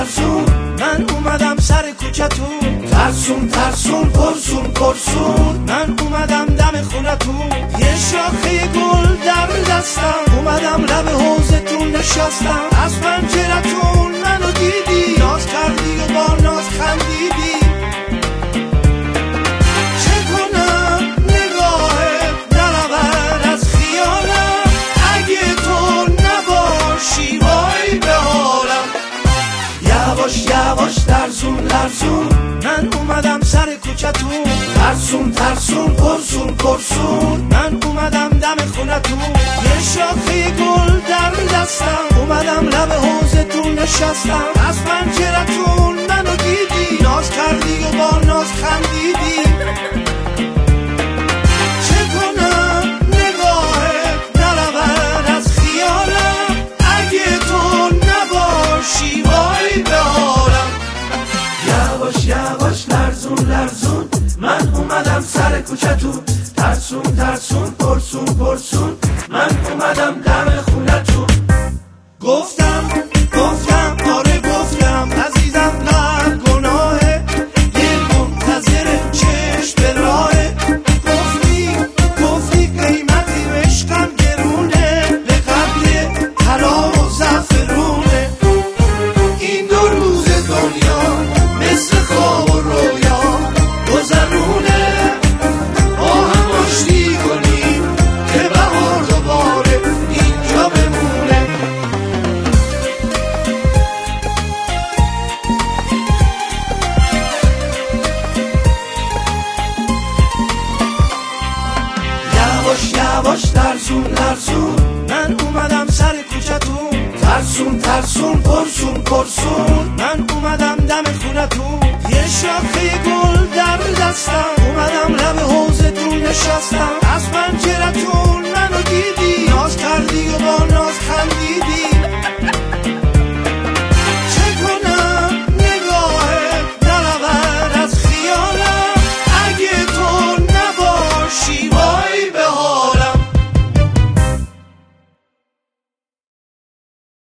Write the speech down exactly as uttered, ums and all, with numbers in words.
لرزون من اومدم سر کوچتون، ترسون ترسون پرسون پرسون من اومدم دم خونتون. یه شاخه گل در دستم، اومدم لب حوضتون نشستم. از پنجرتون منو دیدی، ناز کردی و با ناز خندیدی. چه کنم نگاهت نرود از خیالم، اگه تو نباشی وای به حالم. یواش یواش لرزون لرزون من اومدم سر کوچتون، ترسون ترسون پرسون پرسون من اومدم دم خونتون. یه شاخه گل در دستم، اومدم لب حوضتون نشستم. از پنجرتون منو دیدی، ناز کردی و با ناز خندیدی. چه کنم نگاهت نرود از خیالم، اگه تو نباشی وای به حالم. یواش یواش لرزون لرزون من اومدم سر کوچتون، ترسون ترسون پرسون پرسون من اومدم دم خونتون. گفتم گفتم آره گفتم عزیزم نه گناهه، دل منتظر چشم به راهه. گفتی گفتی قیمتی عشقم گرونه، به قدر طلا و زعفرونه. این دو روز دنیا مثل خواب و رویا گذرونه، با هم آشتی کنیم که بهار دوباره اینجا بمونه. یواش یواش لرزون لرزون من اومدم سر کوچتون، ترسون ترسون پرسون پرسون من اومدم دم خونتون. یه شاخه گل در دستم، اومدم لب حوضتون نشستم. از پنجرتون منو دیدی، ناز کردی و با ناز خندیدی.